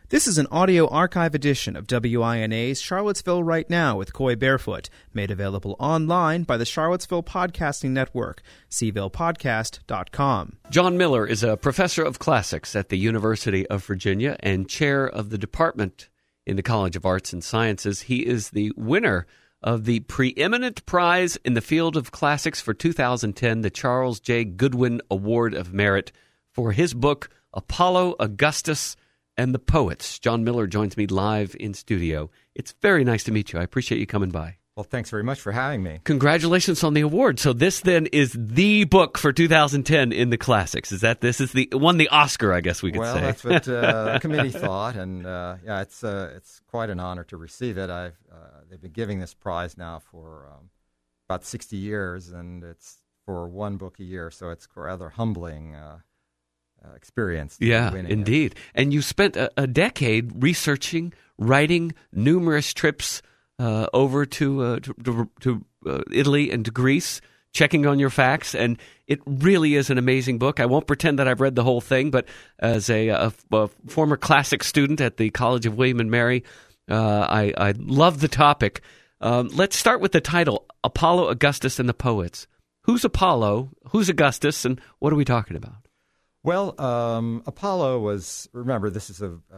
This is an audio archive edition of WINA's Charlottesville Right Now with Coy Barefoot, made available online by the Charlottesville Podcasting Network, cvillepodcast.com. John Miller is a professor of classics at the University of Virginia and chair of the department in the College of Arts and Sciences. He is the winner of the preeminent prize in the field of classics for 2010, the Charles J. Goodwin Award of Merit, for his book, Apollo, Augustus, and the Poets. John Miller joins me live in studio. It's very nice to meet you. I appreciate you coming by. Well, thanks very much for having me. Congratulations on the award. So this then is the book for 2010 in the classics. This is the won the Oscar, I guess we could say. Well, that's what the committee thought, and it's quite an honor to receive it. They've been giving this prize now for about 60 years, and it's for one book a year, so it's rather humbling experience. Yeah, indeed. And you spent a decade researching, writing numerous trips over to Italy and to Greece, checking on your facts, and it really is an amazing book. I won't pretend that I've read the whole thing, but as a former classics student at the College of William and Mary, I love the topic. Let's start with the title, Apollo, Augustus, and the Poets. Who's Apollo? Who's Augustus? And what are we talking about? Well, Apollo was, remember, this is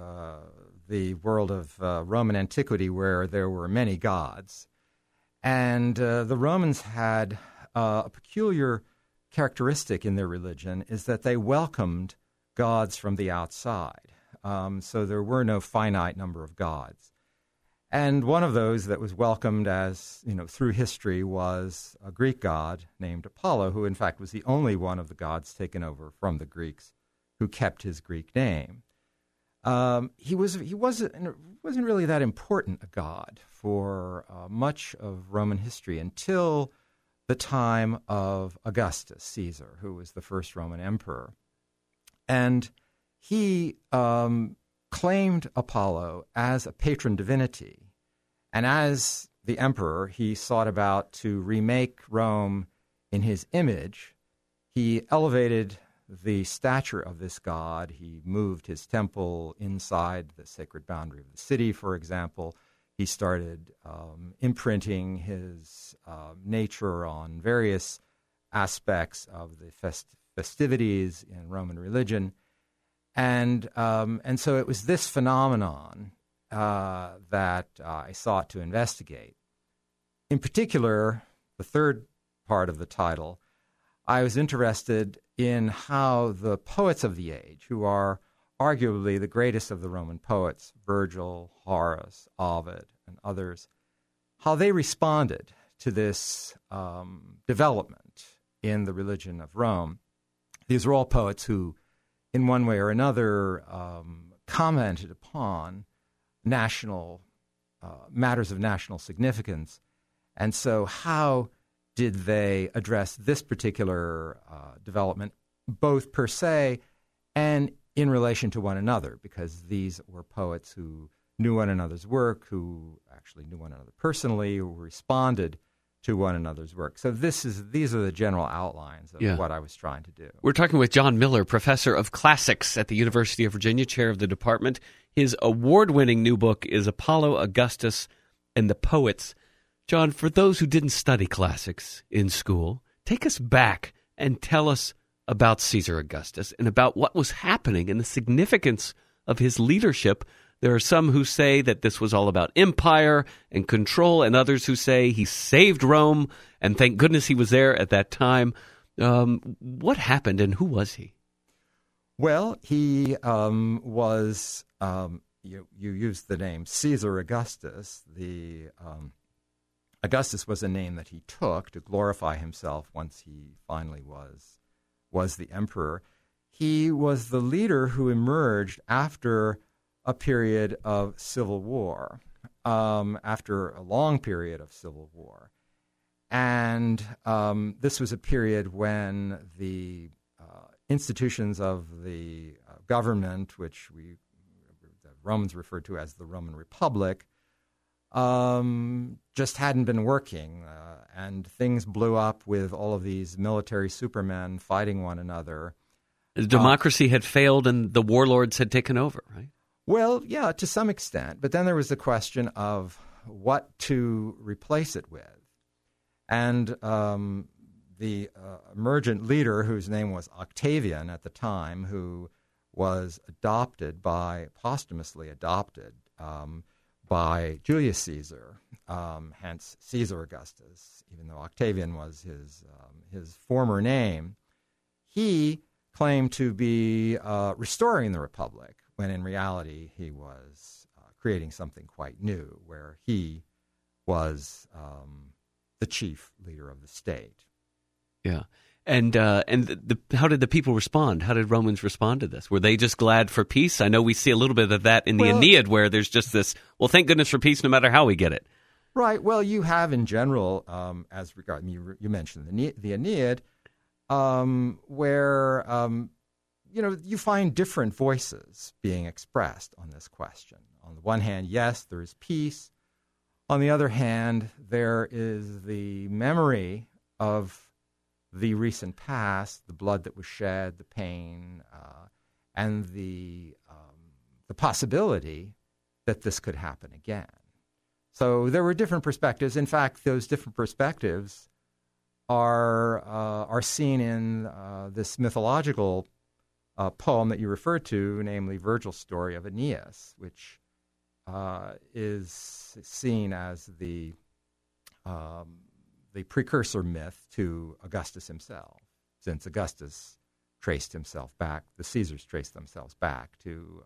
the world of Roman antiquity where there were many gods. And the Romans had a peculiar characteristic in their religion is that they welcomed gods from the outside. So there were no finite number of gods. And one of those that was welcomed as, through history was a Greek god named Apollo, who in fact was the only one of the gods taken over from the Greeks who kept his Greek name. He wasn't really that important a god for much of Roman history until the time of Augustus Caesar, who was the first Roman emperor. And he claimed Apollo as a patron divinity. And as the emperor, he sought about to remake Rome in his image. He elevated the stature of this god. He moved his temple inside the sacred boundary of the city, for example. He started imprinting his nature on various aspects of the festivities in Roman religion. And so it was this phenomenon that I sought to investigate. In particular, the third part of the title, I was interested in how the poets of the age, who are arguably the greatest of the Roman poets, Virgil, Horace, Ovid, and others, how they responded to this development in the religion of Rome. These are all poets who, in one way or another, commented upon national matters of national significance. And so how did they address this particular development, both per se and in relation to one another? Because these were poets who knew one another's work, who actually knew one another personally, who responded to one another's work. So these are the general outlines of what I was trying to do. We're talking with John Miller, professor of classics at the University of Virginia, chair of the department. His award-winning new book is Apollo, Augustus, and the Poets. John, for those who didn't study classics in school, take us back and tell us about Caesar Augustus and about what was happening and the significance of his leadership. There are some who say that this was all about empire and control, and others who say he saved Rome, and thank goodness he was there at that time. What happened, and who was he? Well, he was, you used the name Caesar Augustus. Augustus was a name that he took to glorify himself once he finally was the emperor. He was the leader who emerged after a period of civil war, after a long period of civil war. And this was a period when the institutions of the government, which the Romans referred to as the Roman Republic, just hadn't been working, and things blew up with all of these military supermen fighting one another. Democracy had failed and the warlords had taken over, right? Well, yeah, to some extent. But then there was the question of what to replace it with. And the emergent leader, whose name was Octavian at the time, who was posthumously adopted by Julius Caesar, hence Caesar Augustus, even though Octavian was his former name, he claimed to be restoring the Republic, when in reality he was creating something quite new, where he was the chief leader of the state. Yeah. And how did the people respond? How did Romans respond to this? Were they just glad for peace? I know we see a little bit of that in the Aeneid, where there's just this, well, thank goodness for peace no matter how we get it. Right. Well, you have in general, as regard, you mentioned the Aeneid, where, you find different voices being expressed on this question. On the one hand, yes, there is peace. On the other hand, there is the memory of the recent past, the blood that was shed, the pain, and the possibility that this could happen again. So there were different perspectives. In fact, those different perspectives are seen in this mythological poem that you referred to, namely Virgil's story of Aeneas, which is seen as the precursor myth to Augustus himself, since Augustus traced himself back, the Caesars traced themselves back to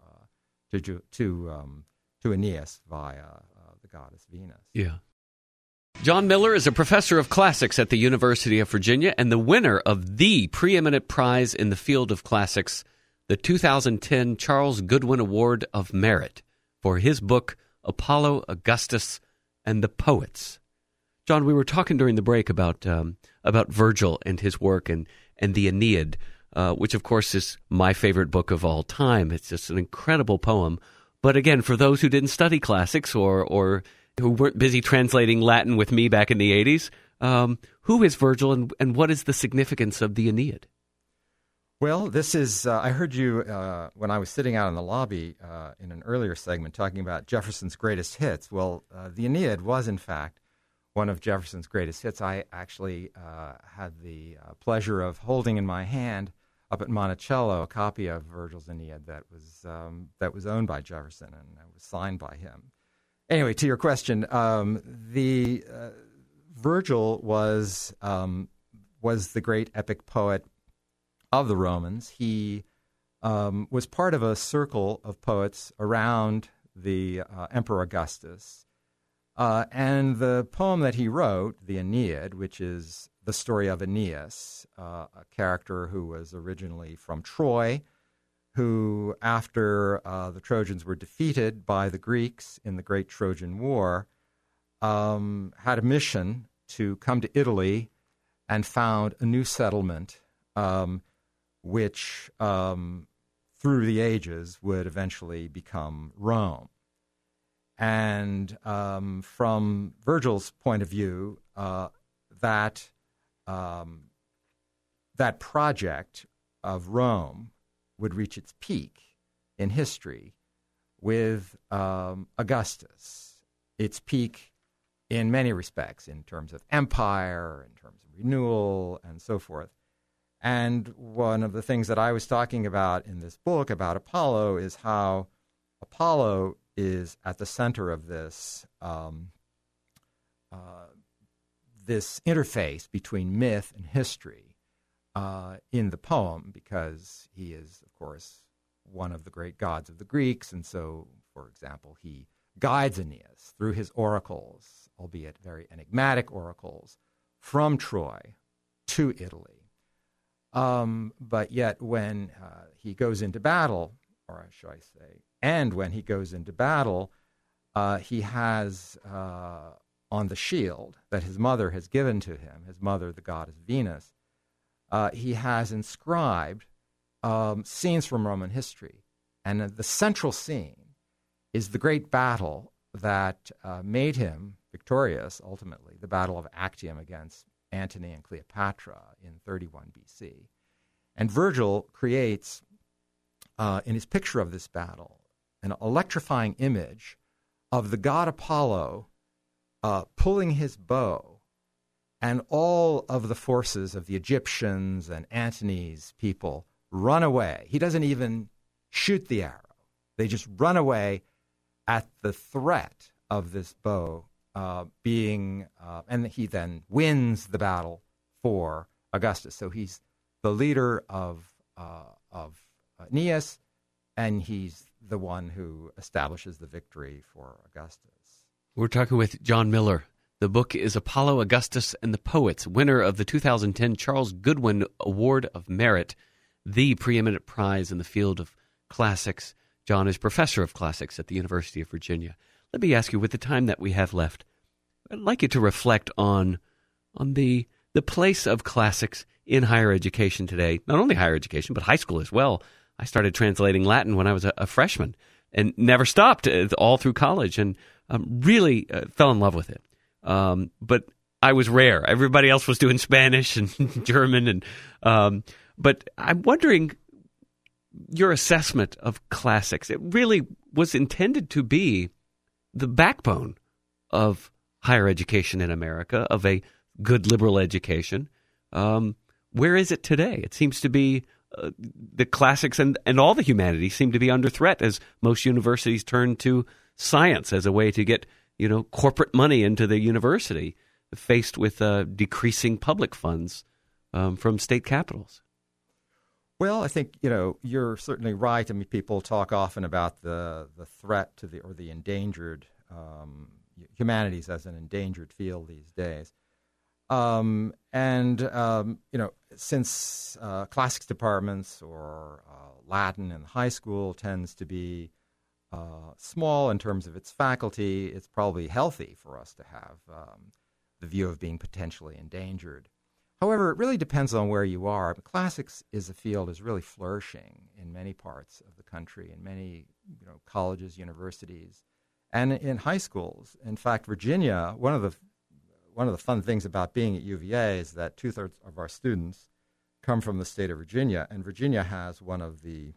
Aeneas via the goddess Venus. Yeah. John Miller is a professor of classics at the University of Virginia and the winner of the preeminent prize in the field of classics, the 2010 Charles Goodwin Award of Merit, for his book Apollo, Augustus, and the Poets. John, we were talking during the break about Virgil and his work and the Aeneid, which of course is my favorite book of all time. It's just an incredible poem. But again, for those who didn't study classics or who weren't busy translating Latin with me back in the 80s, who is Virgil and what is the significance of the Aeneid? Well, this is, I heard you when I was sitting out in the lobby in an earlier segment talking about Jefferson's greatest hits. Well, the Aeneid was, in fact, one of Jefferson's greatest hits. I actually had the pleasure of holding in my hand up at Monticello a copy of Virgil's Aeneid that was owned by Jefferson and was signed by him. Anyway, to your question, the Virgil was the great epic poet of the Romans. He was part of a circle of poets around the Emperor Augustus. And the poem that he wrote, the Aeneid, which is the story of Aeneas, a character who was originally from Troy, who, after the Trojans were defeated by the Greeks in the Great Trojan War, had a mission to come to Italy and found a new settlement which, through the ages, would eventually become Rome. And from Virgil's point of view, that project of Rome would reach its peak in history with Augustus. Its peak in many respects, in terms of empire, in terms of renewal, and so forth. And one of the things that I was talking about in this book about Apollo is how Apollo is at the center of this this interface between myth and history in the poem, because he is, of course, one of the great gods of the Greeks, and so, for example, he guides Aeneas through his oracles, albeit very enigmatic oracles, from Troy to Italy. But yet when he goes into battle, or shall I say, and when he goes into battle, he has on the shield that his mother has given to him, his mother, the goddess Venus, he has inscribed scenes from Roman history. And the central scene is the great battle that made him victorious, ultimately, the Battle of Actium against Antony and Cleopatra in 31 BC. And Virgil creates, in his picture of this battle, an electrifying image of the god Apollo pulling his bow, and all of the forces of the Egyptians and Antony's people run away. He doesn't even shoot the arrow. They just run away at the threat of this bow and he then wins the battle for Augustus. So he's the leader of Aeneas, and he's the one who establishes the victory for Augustus. We're talking with John Miller. The book is Apollo, Augustus, and the Poets, winner of the 2010 Charles Goodwin Award of Merit, the preeminent prize in the field of classics. John is professor of classics at the University of Virginia. Let me ask you, with the time that we have left, I'd like you to reflect on the place of classics in higher education today. Not only higher education, but high school as well. I started translating Latin when I was a freshman and never stopped all through college, and really fell in love with it. But I was rare. Everybody else was doing Spanish and German, but I'm wondering your assessment of classics. It really was intended to be the backbone of higher education in America, of a good liberal education. Where is it today? It seems to be the classics and all the humanities seem to be under threat as most universities turn to science as a way to get corporate money into the university, faced with decreasing public funds from state capitals. Well, I think you're certainly right. I mean, people talk often about the threat to the endangered humanities as an endangered field these days. Since classics departments or Latin in high school tends to be small in terms of its faculty, it's probably healthy for us to have the view of being potentially endangered. However, it really depends on where you are. Classics is really flourishing in many parts of the country, in many colleges, universities, and in high schools. In fact, Virginia, one of the fun things about being at UVA is that 2/3 of our students come from the state of Virginia, and Virginia has one of the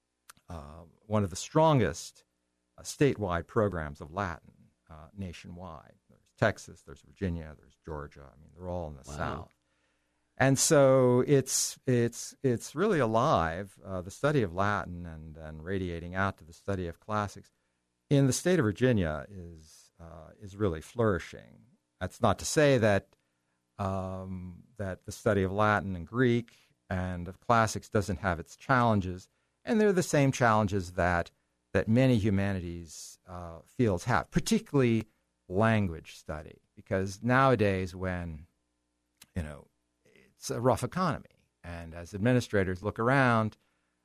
strongest statewide programs of Latin nationwide. There's Texas, there's Virginia, there's Georgia. I mean, they're all in the South. And so it's really alive, the study of Latin and radiating out to the study of classics in the state of Virginia is really flourishing. That's not to say that the study of Latin and Greek and of classics doesn't have its challenges, and they're the same challenges that many humanities fields have, particularly language study, because nowadays when it's a rough economy, and as administrators look around,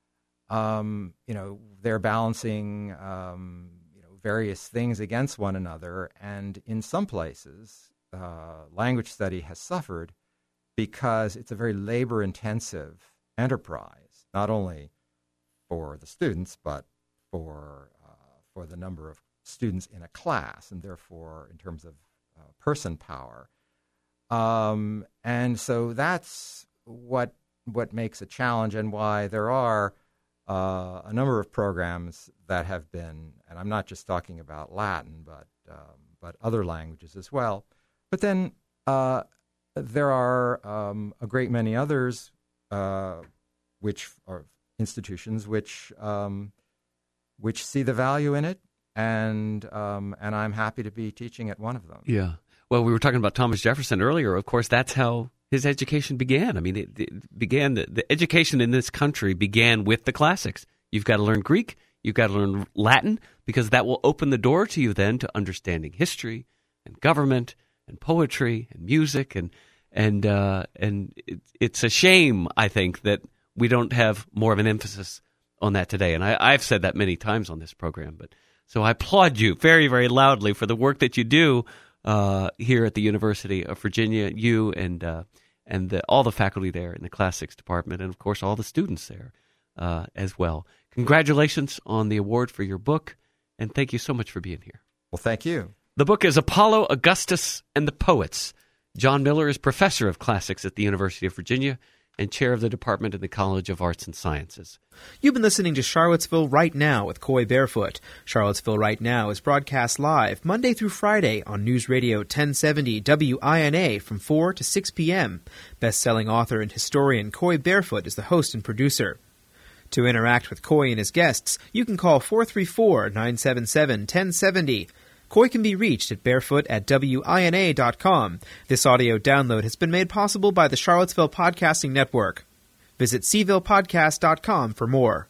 they're balancing various things against one another, and in some places, language study has suffered because it's a very labor-intensive enterprise, not only for the students, but for the number of students in a class, and therefore in terms of person power. And so that's what makes a challenge, and why there are a number of programs that have been, and I'm not just talking about Latin, but other languages as well. But then there are a great many others, which are institutions which see the value in it, and I'm happy to be teaching at one of them. Yeah. Well, we were talking about Thomas Jefferson earlier. Of course, that's how his education began. I mean, it began. The education in this country began with the classics. You've got to learn Greek. You've got to learn Latin, because that will open the door to you then to understanding history and government and poetry and music. And it's a shame, I think, that we don't have more of an emphasis on that today. And I've said that many times on this program. But so I applaud you very, very loudly for the work that you do here at the University of Virginia, you and all the faculty there in the classics department, and of course all the students there as well. Congratulations on the award for your book, and thank you so much for being here. Well, thank you. The book is Apollo, Augustus, and the Poets. John Miller is professor of classics at the University of Virginia. and chair of the department in the College of Arts and Sciences. You've been listening to Charlottesville Right Now with Coy Barefoot. Charlottesville Right Now is broadcast live Monday through Friday on News Radio 1070 WINA from 4 to 6 p.m. Best-selling author and historian Coy Barefoot is the host and producer. To interact with Coy and his guests, you can call 434-977-1070. Coy can be reached at barefoot@wina.com. This audio download has been made possible by the Charlottesville Podcasting Network. Visit cvillepodcast.com for more.